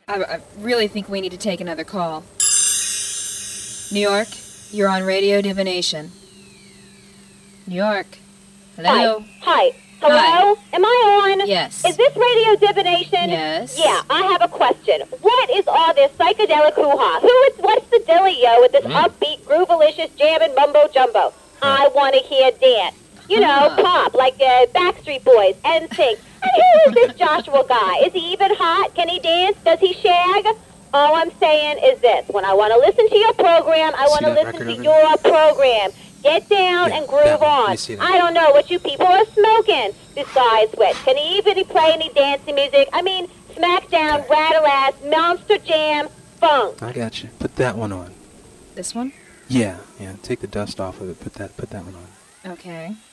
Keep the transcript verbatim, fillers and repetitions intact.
I, I really think we need to take another call. New York, you're on Radio Divination. New York. Hello? Hi. Hi. Hello? Hi. Am I on? Yes. Is this Radio Divination? Yes. Yeah, I have a question. What is all this psychedelic hoo-ha? Who is, what's the dealio with this mm. upbeat, groovalicious, jamming mumbo-jumbo? Huh. I want to hear dance. You know, huh. pop, like uh, Backstreet Boys, N Sync. And who is this Joshua guy? Is he even hot? Can he dance? Does he shag? All I'm saying is this. When I want to listen to your program, I want to listen to your program. Get down yeah, and groove on. I don't know what you people are smoking besides which. Can he even play any dancing music? I mean, Smackdown, okay. Rattle Ass, Monster Jam, Funk. I got you. Put that one on. This one? Yeah, yeah. Take the dust off of it. Put that, put that one on. Okay.